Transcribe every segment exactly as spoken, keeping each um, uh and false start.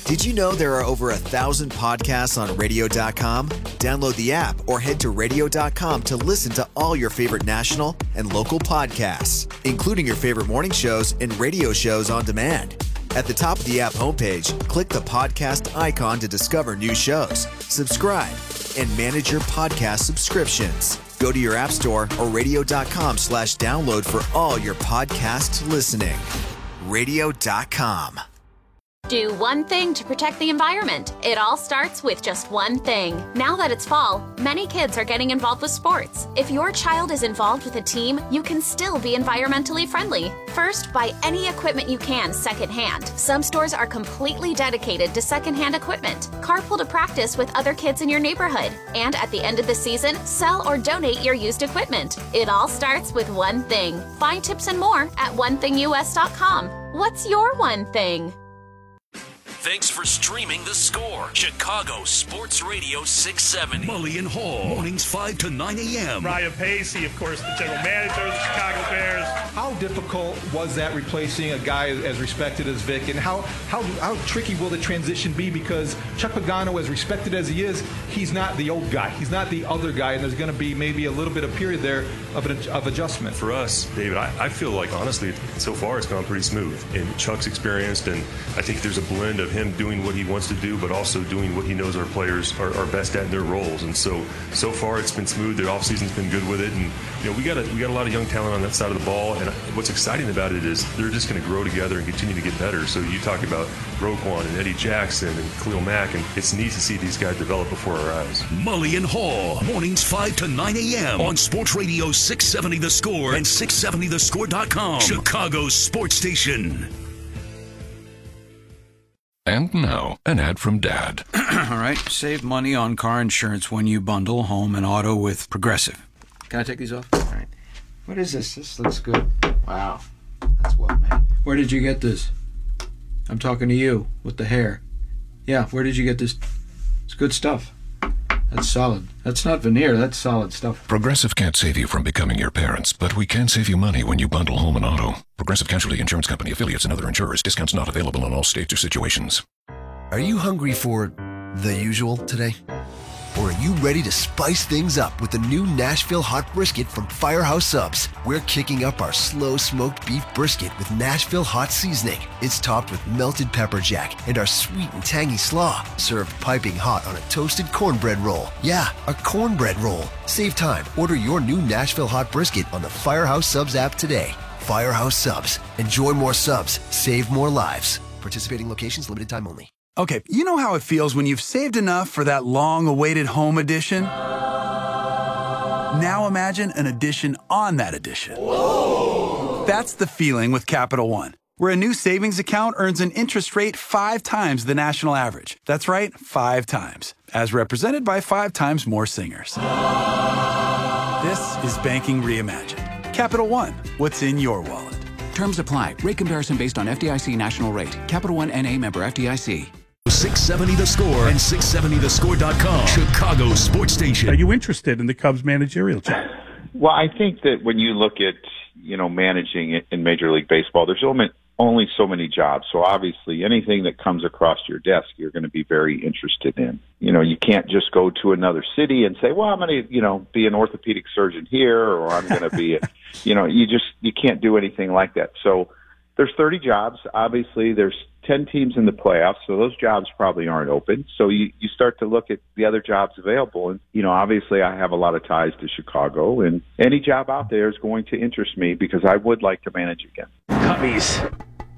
Did you know there are over a thousand podcasts on radio dot com? Download the app or head to radio dot com to listen to all your favorite national and local podcasts, including your favorite morning shows and radio shows on demand. At the top of the app homepage, click the podcast icon to discover new shows, subscribe, and manage your podcast subscriptions. Go to your app store or radio dot com slash download for all your podcast listening. radio dot com. Do one thing to protect the environment. It all starts with just one thing. Now that it's fall, many kids are getting involved with sports. If your child is involved with a team, you can still be environmentally friendly. First, buy any equipment you can secondhand. Some stores are completely dedicated to secondhand equipment. Carpool to practice with other kids in your neighborhood. And at the end of the season, sell or donate your used equipment. It all starts with one thing. Find tips and more at one thing U S dot com. What's your one thing? Thanks for streaming The Score. Chicago Sports Radio six seventy. Mully and Hall, mornings five to nine a.m. Ryan Pacey, of course, the general manager of the Chicago Bears. How difficult was that replacing a guy as respected as Vic? And how, how, how tricky will the transition be? Because Chuck Pagano, as respected as he is, he's not the old guy. He's not the other guy. And there's going to be maybe a little bit of period there of, an, of adjustment. For us, David, I, I feel like, honestly, so far it's gone pretty smooth. And Chuck's experienced, and I think there's a blend of him doing what he wants to do, but also doing what he knows our players are, are best at in their roles. And so, so far it's been smooth. The offseason's been good with it. And, you know, we got a, we got a lot of young talent on that side of the ball. And what's exciting about it is they're just going to grow together and continue to get better. So you talk about Roquan and Eddie Jackson and Khalil Mack, and it's neat to see these guys develop before our eyes. Mully and Hall, mornings five to nine a.m. on Sports Radio six seventy The Score and six seventy the score dot com. Chicago's sports station. And now, an ad from Dad. All right, save money on car insurance when you bundle home and auto with Progressive. Can I take these off? All right. What is this? This looks good. Wow, that's well made. Where did you get this? I'm talking to you with the hair. Yeah, where did you get this? It's good stuff. That's solid. That's not veneer, that's solid stuff. Progressive can't save you from becoming your parents, but we can save you money when you bundle home and auto. Progressive Casualty Insurance Company, affiliates, and other insurers. Discounts not available in all states or situations. Are you hungry for the usual today? Or are you ready to spice things up with the new Nashville Hot Brisket from Firehouse Subs? We're kicking up our slow-smoked beef brisket with Nashville Hot Seasoning. It's topped with melted pepper jack and our sweet and tangy slaw, served piping hot on a toasted cornbread roll. Yeah, a cornbread roll. Save time. Order your new Nashville Hot Brisket on the Firehouse Subs app today. Firehouse Subs. Enjoy more subs. Save more lives. Participating locations, limited time only. Okay, you know how it feels when you've saved enough for that long-awaited home edition? Now imagine an addition on that addition. Whoa. That's the feeling with Capital One, where a new savings account earns an interest rate five times the national average. That's right, five times, as represented by five times more singers. This is banking reimagined. Capital One, what's in your wallet? Terms apply. Rate comparison based on F D I C national rate. Capital One N A member F D I C. six seventy The Score and six seventy the score dot com. Chicago's sports station. Are you interested in the Cubs managerial job? Well, I think that when you look at, you know, managing in Major League Baseball, there's only, only so many jobs. So obviously anything that comes across your desk, you're going to be very interested in. You know, you can't just go to another city and say, well, I'm going to, you know, be an orthopedic surgeon here, or I'm going to be, a, you know, you just, you can't do anything like that. So there's thirty jobs. Obviously, there's ten teams in the playoffs, so those jobs probably aren't open. So you, you start to look at the other jobs available. And, you know, obviously I have a lot of ties to Chicago, and any job out there is going to interest me because I would like to manage again. Cubbies.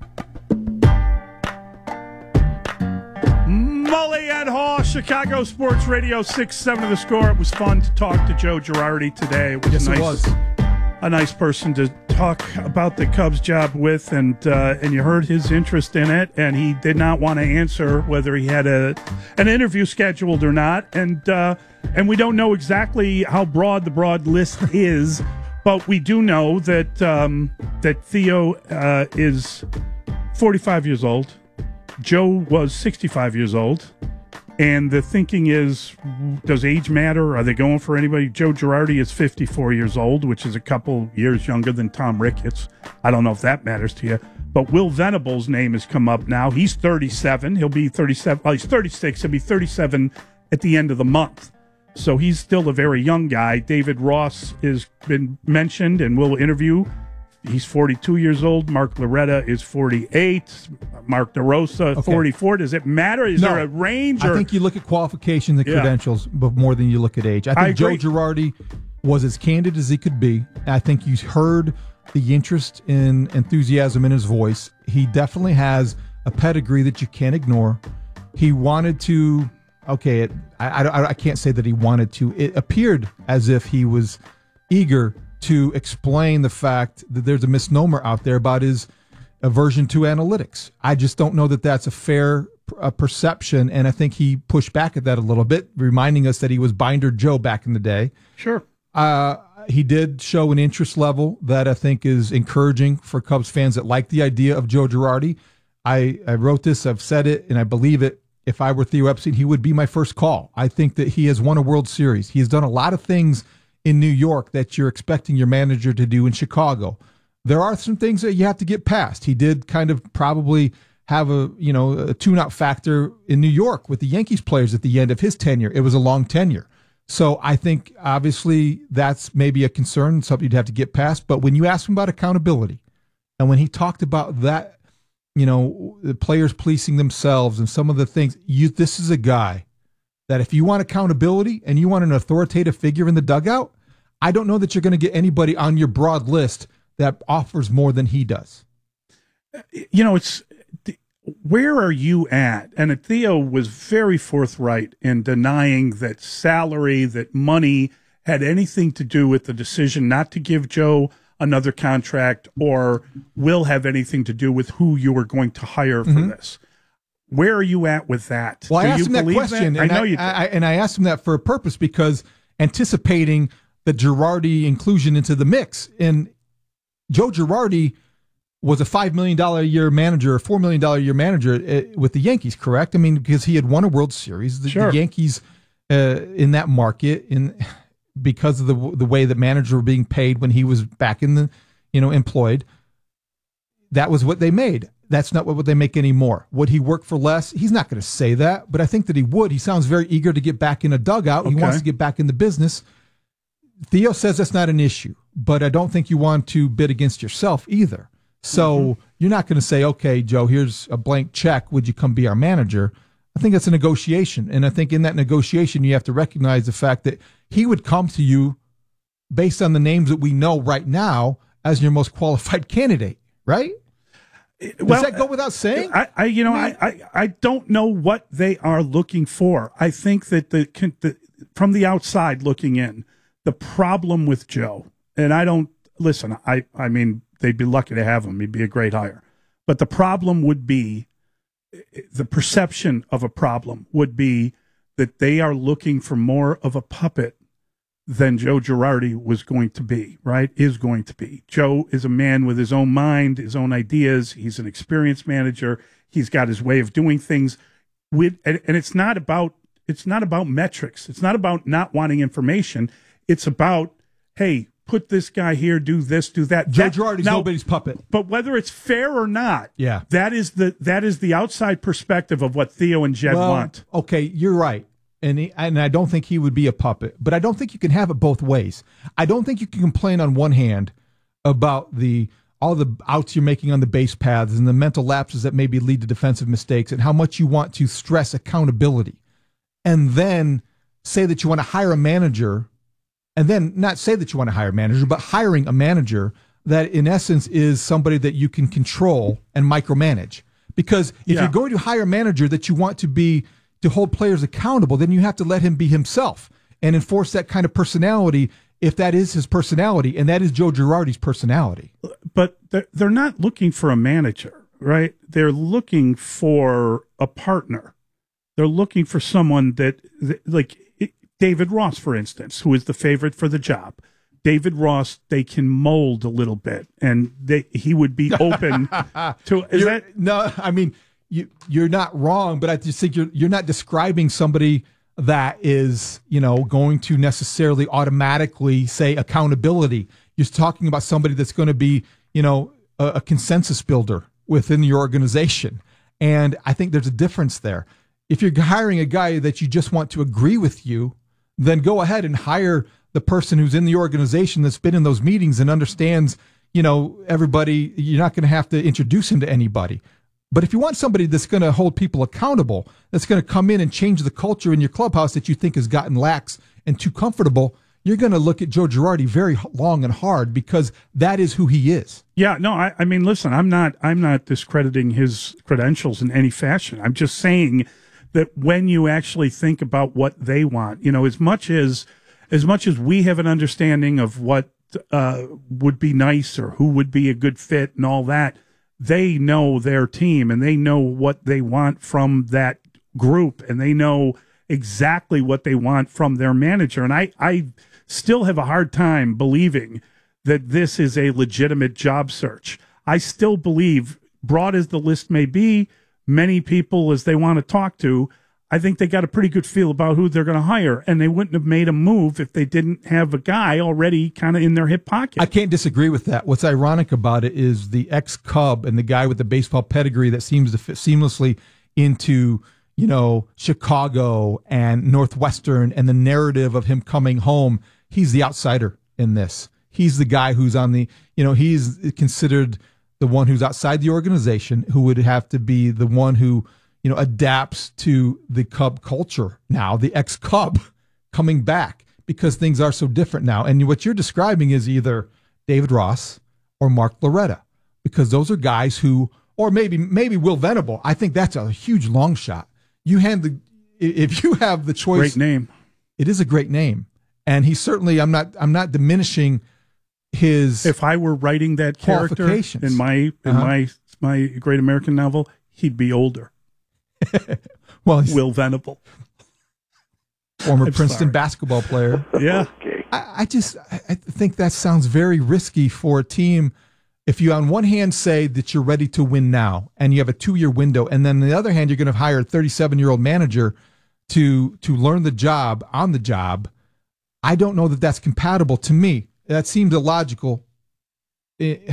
Mully and Hall, Chicago Sports Radio six seventy The Score. It was fun to talk to Joe Girardi today. It was yes, nice. It was. A nice person to talk about the Cubs job with, and uh, and you heard his interest in it, and he did not want to answer whether he had a an interview scheduled or not, and uh, and we don't know exactly how broad the broad list is, but we do know that um, that Theo uh, is forty-five years old, Joe was sixty-five years old. And the thinking is, does age matter? Are they going for anybody? Joe Girardi is fifty-four years old, which is a couple years younger than Tom Ricketts. I don't know if that matters to you. But Will Venable's name has come up now. He's thirty-seven. He'll be thirty-seven. Well, he's thirty-six. He'll be thirty-seven at the end of the month. So he's still a very young guy. David Ross has been mentioned and will interview. He's forty-two years old. Mark Loretta is forty-eight. Mark DeRosa, okay. forty-four. Does it matter? Is no, there a range? I or? think you look at qualifications and Yeah. credentials but more than you look at age. I think I Joe agree. Girardi was as candid as he could be. I think you heard the interest and enthusiasm in his voice. He definitely has a pedigree that you can't ignore. He wanted to, okay, it, I, I, I can't say that he wanted to. It appeared as if he was eager to explain the fact that there's a misnomer out there about his aversion to analytics. I just don't know that that's a fair uh, perception, and I think he pushed back at that a little bit, reminding us that he was Binder Joe back in the day. Sure. Uh, he did show an interest level that I think is encouraging for Cubs fans that like the idea of Joe Girardi. I, I wrote this, I've said it, and I believe it. If I were Theo Epstein, he would be my first call. I think that he has won a World Series. He has done a lot of things in New York that you're expecting your manager to do in Chicago. There are some things that you have to get past. He did kind of probably have a, you know, a tune-out factor in New York with the Yankees players at the end of his tenure. It was a long tenure. So I think obviously that's maybe a concern, something you'd have to get past. But when you ask him about accountability, and when he talked about that, you know, the players policing themselves and some of the things, you this is a guy that if you want accountability and you want an authoritative figure in the dugout, I don't know that you're going to get anybody on your broad list that offers more than he does. You know, it's where are you at? And Theo was very forthright in denying that salary, that money had anything to do with the decision not to give Joe another contract or will have anything to do with who you were going to hire for Mm-hmm. this. Where are you at with that? Well, do I asked you him that believe question, that? and I know I, you did. I, and I asked him that for a purpose because anticipating the Girardi inclusion into the mix. And Joe Girardi was a five million dollars a year manager, a four million dollars a year manager uh, with the Yankees, correct? I mean, because he had won a World Series. The, Sure. the Yankees uh, in that market, in because of the the way that managers were being paid when he was back in the, you know, employed, that was what they made. That's not what they make anymore. Would he work for less? He's not going to say that, but I think that he would. He sounds very eager to get back in a dugout. Okay. He wants to get back in the business. Theo says that's not an issue, but I don't think you want to bid against yourself either. So mm-hmm. you're not going to say, okay, Joe, here's a blank check. Would you come be our manager? I think that's a negotiation. And I think in that negotiation, you have to recognize the fact that he would come to you based on the names that we know right now as your most qualified candidate, right? Does Well, that go without saying? I, I you know, I, I, I don't know what they are looking for. I think that the, the from the outside looking in, the problem with Joe, and I don't listen. I, I mean, they'd be lucky to have him. He'd be a great hire. But the problem would be the perception of a problem would be that they are looking for more of a puppet than Joe Girardi was going to be, right? Is going to be. Joe is a man with his own mind, his own ideas. He's an experienced manager. He's got his way of doing things. With and, and it's not about it's not about metrics. It's not about not wanting information. It's about, hey, put this guy here, do this, do that. Joe that, Girardi's now, nobody's puppet. But whether it's fair or not, Yeah. that is the that is the outside perspective of what Theo and Jed Well, want. Okay, you're right. And he, and I don't think he would be a puppet, but I don't think you can have it both ways. I don't think you can complain on one hand about the all the outs you're making on the base paths and the mental lapses that maybe lead to defensive mistakes and how much you want to stress accountability, and then say that you want to hire a manager, and then not say that you want to hire a manager, but hiring a manager that in essence is somebody that you can control and micromanage. Because if Yeah. you're going to hire a manager that you want to be to hold players accountable, then you have to let him be himself and enforce that kind of personality if that is his personality, and that is Joe Girardi's personality. But they're, they're not looking for a manager, right? They're looking for a partner. They're looking for someone that, that like David Ross, for instance, who is the favorite for the job. David Ross, they can mold a little bit, and they, he would be open to. Is You're- that no? I mean, you you're not wrong, but I just think you're you're not describing somebody that is, you know, going to necessarily automatically say accountability. You're talking about somebody that's going to be, you know, a, a consensus builder. within your organization. And I think there's a difference there. If you're hiring a guy that you just want to agree with you, then go ahead and hire the person who's in the organization that's been in those meetings and understands, you know, everybody. You're not going to have to introduce him to anybody. But if you want somebody that's going to hold people accountable, that's going to come in and change the culture in your clubhouse that you think has gotten lax and too comfortable, you're going to look at Joe Girardi very long and hard, because that is who he is. Yeah, no, I, I mean, listen, I'm not, I'm not discrediting his credentials in any fashion. I'm just saying that when you actually think about what they want, you know, as much as, as much as we have an understanding of what uh, would be nice or who would be a good fit and all that, they know their team and they know what they want from that group, and they know exactly what they want from their manager. And I, I still have a hard time believing that this is a legitimate job search. I still believe, broad as the list may be, many people as they want to talk to, I think they got a pretty good feel about who they're going to hire, and they wouldn't have made a move if they didn't have a guy already kind of in their hip pocket. I can't disagree with that. What's ironic about it is the ex-Cub and the guy with the baseball pedigree that seems to fit seamlessly into, you know, Chicago and Northwestern and the narrative of him coming home. He's the outsider in this. He's the guy who's on the, you know, he's considered the one who's outside the organization, who would have to be the one who, you know, adapts to the Cub culture now, the ex-Cub coming back, because things are so different now. And what you're describing is either David Ross or Mark Loretta, because those are guys who, or maybe maybe Will Venable. I think that's a huge long shot. You hand the, if you have the choice. Great name. It is a great name. And he certainly, I'm not, I'm not diminishing his. If I were writing that character in my, in Uh-huh. my, my Great American Novel, he'd be older. Well, he's Will Venable, former I'm Princeton sorry. basketball player. Yeah. I, I just I I think that sounds very risky for a team. If you, on one hand, say that you're ready to win now and you have a two-year window, and then on the other hand, you're going to hire a thirty-seven-year-old manager to to learn the job on the job, I don't know that that's compatible. To me, that seems illogical eh,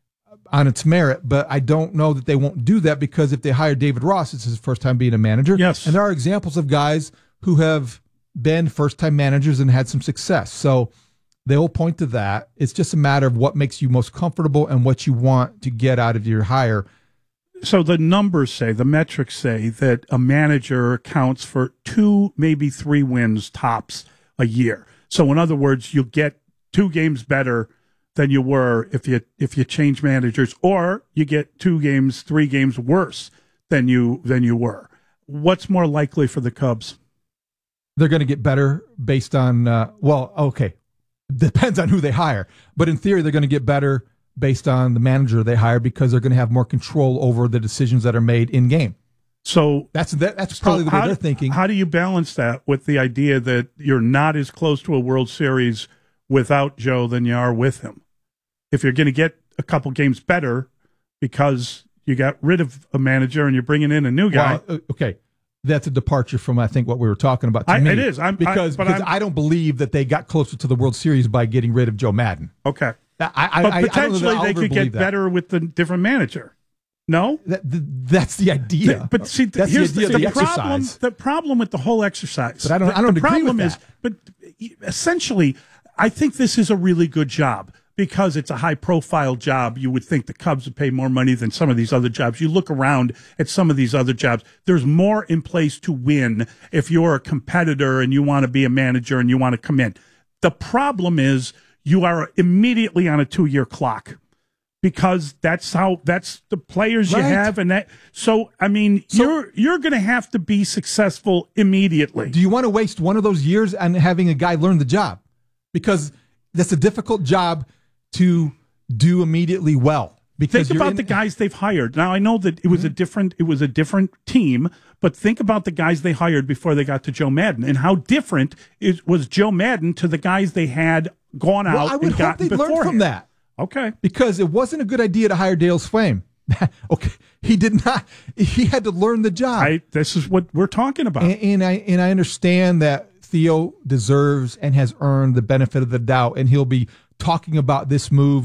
on its merit, but I don't know that they won't do that, because if they hire David Ross, it's his first time being a manager. Yes. And there are examples of guys who have been first-time managers and had some success. So they will point to that. It's just a matter of what makes you most comfortable and what you want to get out of your hire. So the numbers say, the metrics say that a manager accounts for two, maybe three wins tops a year. So in other words, you'll get two games better than you were if you if you change managers, or you get two games, three games worse than you than you were. What's more likely for the Cubs? They're going to get better based on, uh, well, okay, depends on who they hire. But in theory, they're going to get better based on the manager they hire, because they're going to have more control over the decisions that are made in game. So that's that, that's probably so the way how, they're thinking. How do you balance that with the idea that you're not as close to a World Series without Joe than you are with him? If you're going to get a couple games better because you got rid of a manager and you're bringing in a new guy. Well, okay, that's a departure from, I think, what we were talking about. To I, me, it is. I'm, because I, but because I'm, I don't believe that they got closer to the World Series by getting rid of Joe Madden. Okay. I, I, but I, potentially I don't know that I'll they ever could get believe that. better with the different manager. No? That, that's the idea. The, but see, that's here's the, idea the, of the the problem. exercise. The problem with the whole exercise. But I don't. The, I don't the agree problem with is, that. but essentially, I think this is a really good job. Because it's a high-profile job, you would think the Cubs would pay more money than some of these other jobs. You look around at some of these other jobs, there's more in place to win if you're a competitor and you want to be a manager and you want to come in. The problem is you are immediately on a two-year clock, because that's how that's the players Right. you have, and that. So I mean, So- you're you're going to have to be successful immediately. Do you want to waste one of those years on having a guy learn the job? Because that's a difficult job to do immediately well. Because Think you're about in- the guys they've hired. Now I know that it was Mm-hmm. a different it was a different team, but think about the guys they hired before they got to Joe Madden, and how different it was Joe Madden to the guys they had gone out Well, I would and hope gotten they learned beforehand. from that. Okay, Because it wasn't a good idea to hire Dale Swaim. Okay, he did not. He had to learn the job. I, this is what we're talking about. And, and I and I understand that Theo deserves and has earned the benefit of the doubt, and he'll be talking about this move and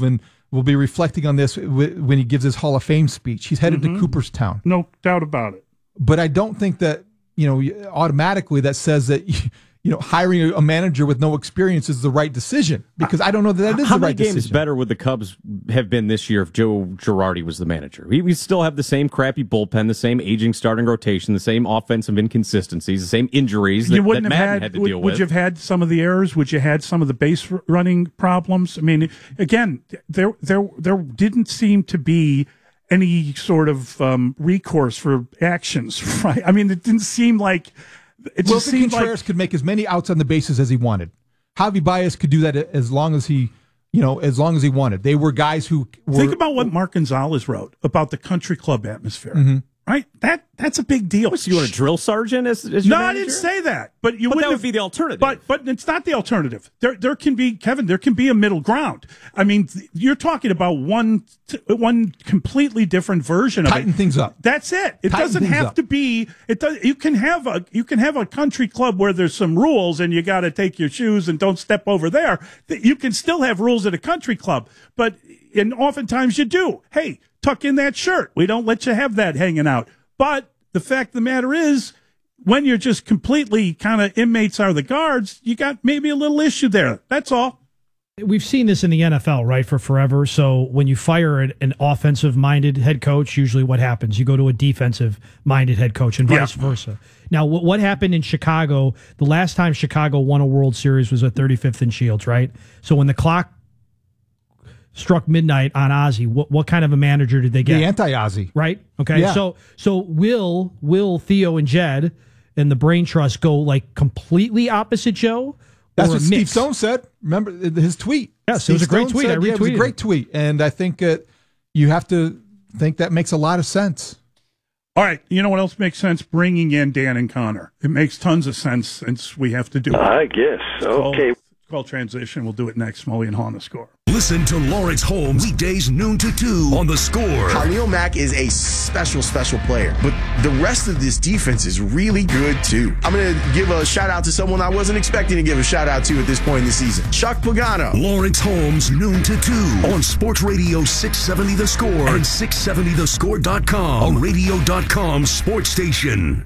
will be reflecting on this w- when he gives his Hall of Fame speech. He's headed Mhm. to Cooperstown. No doubt about it. But I don't think that, you know, automatically that says that, you know, hiring a manager with no experience is the right decision, because I don't know that that is How the many right games decision. better would the Cubs have been this year if Joe Girardi was the manager? We, we still have the same crappy bullpen, the same aging starting rotation, the same offensive inconsistencies, the same injuries that, you wouldn't that have Madden had, had to would, deal would with. you have had some of the errors? Would you had some of the base r- running problems? I mean, again, there there there didn't seem to be any sort of um, recourse for actions, right? I mean, it didn't seem like it just Wilson seemed Contreras like could make as many outs on the bases as he wanted. Javi Baez could do that as long as he, you know, as long as he wanted. They were guys who were, think about what Mark Gonzalez wrote about the country club atmosphere. Mhm. Right, that that's a big deal. So you want a drill sergeant as, as your No, I manager? didn't say that. But you But that wouldn't would have, be the alternative. But but it's not the alternative. There there can be Kevin. There can be a middle ground. I mean, th- you're talking about one t- one completely different version of tighten it. things up. That's it. It Tighten doesn't things have up. to be. It does. You can have a you can have a country club where there's some rules and you got to take your shoes and don't step over there. Th- You can still have rules at a country club, but and oftentimes you do. Hey, tuck in that shirt. We don't let you have that hanging out. But the fact of the matter is, when you're just completely kind of inmates are the guards, you got maybe a little issue there. That's all. We've seen this in the N F L, right, for forever. So when you fire an, an offensive-minded head coach, usually what happens? You go to a defensive-minded head coach and vice Yeah. versa. Now, what, what happened in Chicago, the last time Chicago won a World Series was at thirty-fifth and Shields, right? So when the clock struck midnight on Ozzie, what, what kind of a manager did they get? The anti-Ozzy. Right? Okay. Yeah. So so will will Theo and Jed and the Brain Trust go like completely opposite Joe? That's or what a Steve mix? Stone said. Remember his tweet. Yes, Steve it was a great Stone tweet. said- I yeah, it was a retweeted great it. tweet, and I think uh, you have to think that makes a lot of sense. All right. You know what else makes sense? Bringing in Dan and Connor. It makes tons of sense since we have to do it. I guess. It's called- Okay. It's called transition. We'll do it next. Smoley and Hahn to score. Listen to Lawrence Holmes weekdays noon to two on The Score. Khalil Mack is a special, special player, but the rest of this defense is really good too. I'm going to give a shout out to someone I wasn't expecting to give a shout out to at this point in the season. Chuck Pagano. Lawrence Holmes noon to two on Sports Radio six seventy The Score and six seventy the score dot com, a radio dot com sports station.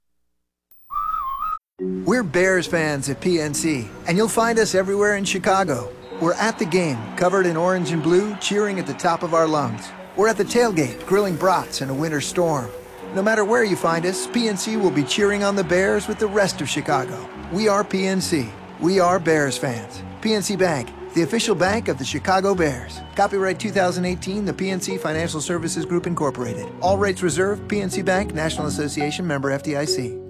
We're Bears fans at P N C, and you'll find us everywhere in Chicago. We're at the game, covered in orange and blue, cheering at the top of our lungs. We're at the tailgate, grilling brats in a winter storm. No matter where you find us, P N C will be cheering on the Bears with the rest of Chicago. We are P N C. We are Bears fans. P N C Bank, the official bank of the Chicago Bears. Copyright two thousand eighteen, the P N C Financial Services Group, Incorporated. All rights reserved, P N C Bank, National Association, member F D I C.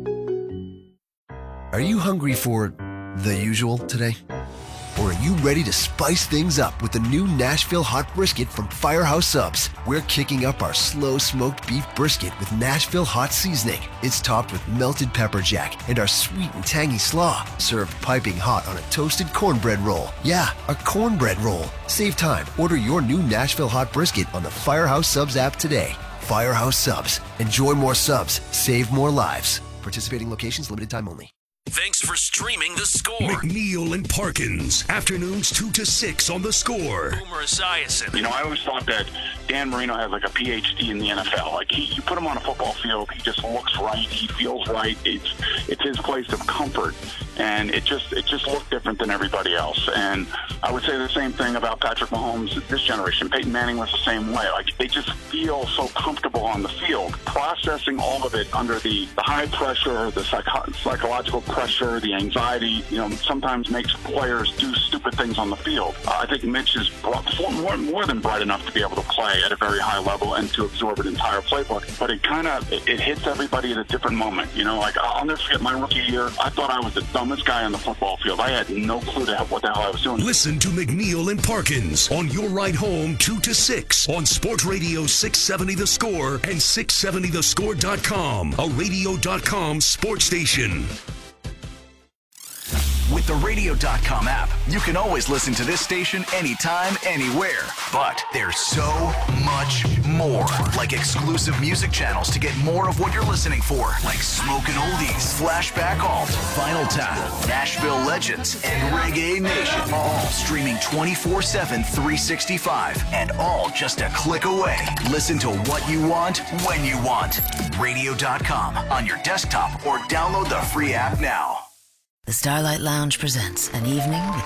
Are you hungry for the usual today? Or are you ready to spice things up with the new Nashville Hot Brisket from Firehouse Subs? We're kicking up our slow-smoked beef brisket with Nashville Hot Seasoning. It's topped with melted pepper jack and our sweet and tangy slaw, served piping hot on a toasted cornbread roll. Yeah, a cornbread roll. Save time. Order your new Nashville Hot Brisket on the Firehouse Subs app today. Firehouse Subs. Enjoy more subs. Save more lives. Participating locations, limited time only. Thanks for streaming The Score. McNeil and Parkins, afternoons two to six on The Score. Boomer Esiason. You know, I always thought that Dan Marino has like a P H D in the N F L. Like, he, you put him on a football field, he just looks right, he feels right. It's it's his place of comfort, and it just it just looked different than everybody else. And I would say the same thing about Patrick Mahomes this generation. Peyton Manning was the same way. Like, they just feel so comfortable on the field, processing all of it under the, the high pressure, the psycho- psychological pressure, the anxiety, you know, sometimes makes players do stupid things on the field. Uh, I think Mitch is brought, more, more than bright enough to be able to play at a very high level and to absorb an entire playbook. But it kind of, it, it hits everybody at a different moment. You know, like, I'll never forget my rookie year. I thought I was the dumbest guy on the football field. I had no clue to what the hell I was doing. Listen to McNeil and Parkins on your ride home two to six on Sports Radio six seventy The Score and six seventy the score dot com, a radio dot com sports station. With the radio dot com app, you can always listen to this station anytime, anywhere. But there's so much more, like exclusive music channels to get more of what you're listening for, like Smokin' Oldies, Flashback Alt, Final Tap, Nashville Legends, and Reggae Nation. All streaming twenty-four seven, three sixty-five, and all just a click away. Listen to what you want, when you want. radio dot com on your desktop or download the free app now. The Starlight Lounge presents An Evening with